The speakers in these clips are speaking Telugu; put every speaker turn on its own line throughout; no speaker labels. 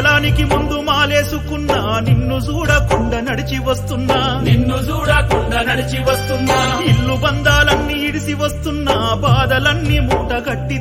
మండలానికి ముందు మాలేసుకున్నా నిన్ను చూడకుండా నడిచి వస్తున్నా ఇల్లు బంధాలన్నీ ఇడిసి వస్తున్నా బాధలన్నీ మూట గట్టి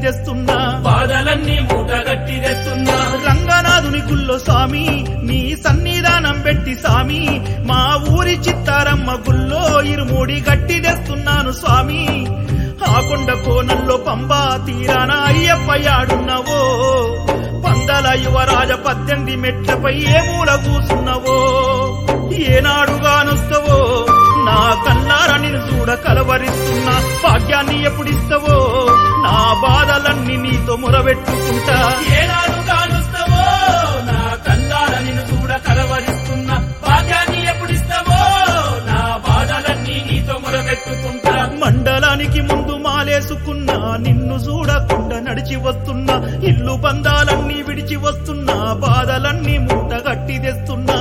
తెస్తున్నా రంగనాథుని గుల్లో స్వామి నీ సన్నిధానం పెట్టి స్వామి మా ఊరి చిత్తారమ్మ గుల్లో ఇరుమూడి గట్టి తెస్తున్నాను స్వామి ఆ కొండ కోనల్లో పంబా తీరాన అయ్యప్ప యాడున్నవో పందల యువరాజ 18 మెట్లపై ఏ మూల కూసున్నవో ఏనాడుగానొస్తవో నా కల్లారా నిన్ను చూడ కలవరిస్తున్నా భాగ్యాన్ని ఎప్పుడిస్తావో నా బాధలన్నీ నీతో మొరబెట్టుకుంటా
ఏనాడుగానొస్తవో నా కల్లారా నిన్ను చూడ కలవరిస్తున్నా భాగ్యాన్ని ఎప్పుడిస్తావో నా బాధలన్నీ నీతో మొరబెట్టుకుంటా
మండలానికి ముందు మాలేసుకున్నా నిన్ను చూడకుండా నడిచి వస్తున్నా ఇల్లు బంధాలన్నీ విడిచి వస్తున్నా బాధలన్నీ మూట గట్టి తెస్తున్నా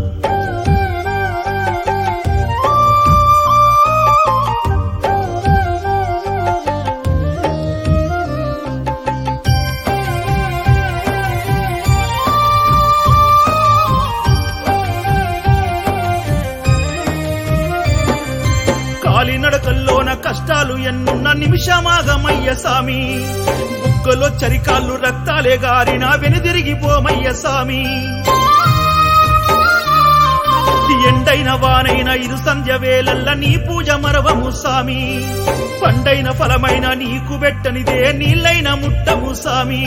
కాలినడకల్లోన కష్టాలు ఎన్నున్న నిమిషమాగమయ్య సామి బుగ్గలో చరికాళ్ళు రక్తాలే గారిన వెనుదిరిగిపోమయ్య సామి ఎండైన వానైన ఇరు సంధ్య వేళల్ల నీ పూజ మరవము సామి పండైన ఫలమైన నీకు పెట్టనిదే నీళ్ళైన ముట్టము సామి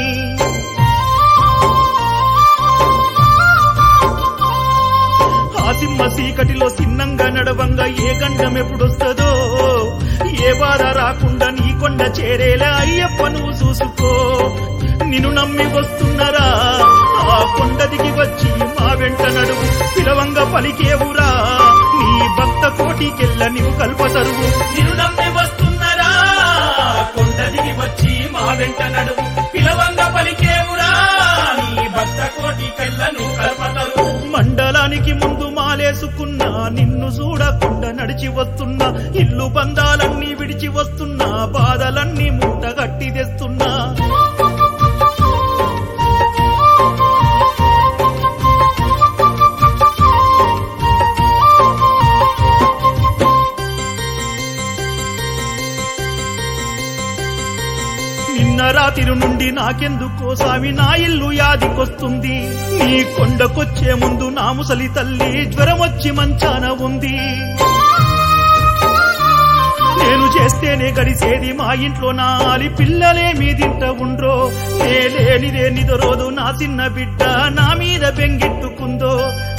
సింహ చీకటిలో సిన్నంగా నడవంగా ఏ గండం ఎప్పుడొస్తుందో ఏ బాధ రాకుండా నీ కొండ చేరేలా అయ్యప్ప నువ్వు చూసుకో నిన్ను నమ్మి వస్తున్నరా ఆ కొండ దిగి వచ్చి మా వెంట నడువు పిలవంగా పలికేవురా నీ భక్త కోటికెళ్ళ నీవు కల్పతరువు
నిన్ను నమ్మి వస్తున్నరా కొండ దిగి వచ్చి మా వెంట నడువు పిలవంగా పలికేవురా నీ భక్త కోటికెళ్ళ నువ్వు కల్పతరువు
మండలానికి ముందు మాలేసుకున్నా నిన్ను చూడకుండా నడిచి వస్తున్నా ఇల్లు బంధాలన్నీ విడిచి వస్తున్నా బాధలన్నీ మూట గట్టి తెస్తున్నా నిన్న రాత్రి నుండి నాకెందుకో స్వామి నా ఇల్లు యాదికొస్తుంది నీ కొండకొచ్చే ముందు నా ముసలి తల్లి జ్వరం వచ్చి మంచాన ఉంది నేను చేస్తేనే గడిసేది మా ఇంట్లో నాలి పిల్లలే మీదింట ఉండ్రో లేనిదే నిదరోదు నా చిన్న బిడ్డ నా మీద బెంగెట్టుకుందో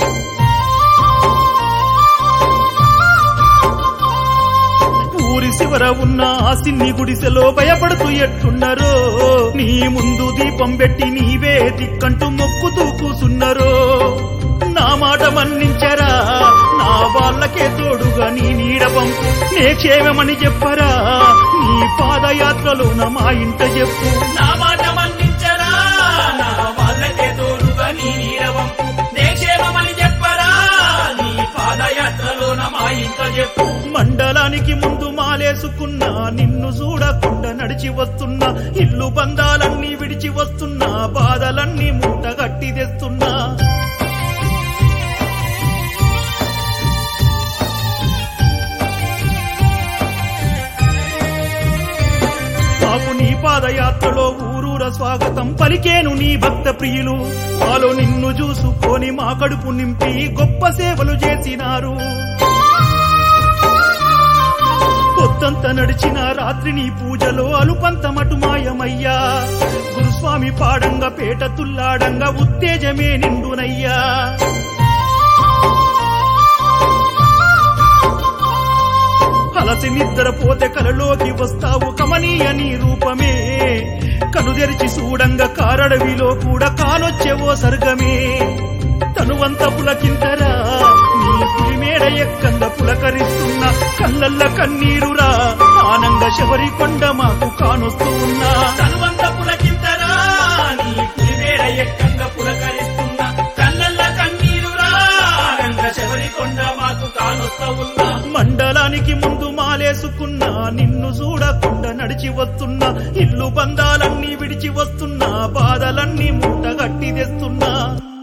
ఊరి శివర ఉన్న ఆ సిన్ని గుడిసెలో భయపడుతూ ఎట్టున్నారో నీ ముందు దీపం పెట్టి నీవే దిక్కంటూ మొక్కుతూ కూసున్నారో నా మాట మన్నించరా నా వాళ్ళకే తోడుగా నీ నీడ పంపు నే క్షేమమని చెప్పరా నీ పాదయాత్రలో మా ఇంట చెప్పు
నా మాట మన్నించరా నా వాళ్ళకే తోడుగా నీ నీడ పంపు నే క్షేమమని చెప్పరా నీ పాదయాత్రలో మా ఇంట చెప్పు
మండలానికి ముందు మాలేసుకున్నా నిన్ను చూడకుండా నడిచి వస్తున్నా ఇల్లు బంధాలన్నీ విడిచి వస్తున్నా బాధలన్నీ మూట గట్టి తెస్తున్నా మాకు నీ పాదయాత్రలో ఊరూర స్వాగతం పలికేను నీ భక్త ప్రియులు వాళ్ళు నిన్ను చూసుకొని మా కడుపు నింపి గొప్ప సేవలు చేసినారు పొద్దంత నడిచిన రాత్రి నీ పూజలో అలుపంత మటు మాయమయ్యా గురుస్వామి పాడంగా పేట తుల్లాడంగా ఉత్తేజమే నిండునయ్యా అలసి నిద్రపోతే కలలోకి వస్తావు కమనీయ నీ రూపమే కనుదెరిచి చూడంగా కారడవిలో కూడా కానొచ్చేవో సర్గమే తనువంత పులకింతరా నీ పులిమేడ ఎక్కంద పులకరిస్తున్న కళ్ళల్ల కన్నీరురా ఆనంద శబరి కొండ మాకు కానొస్తూ ఉన్నా
తనువంత పులకింతరా నీ పులిమేడ ఎక్కంద పులకరిస్తున్న కళ్ళల్ల కన్నీరురా ఆనంద శబరి కొండ మాకు కానొస్తూ ఉన్నా
మండలానికి ముందు మాలేసుకున్నా నిన్ను చూడకుండా నడిచి వస్తున్నా ఇల్లు బంధాలన్నీ విడిచి వస్తున్నా బాధలన్నీ మూట గట్టి తెస్తున్నా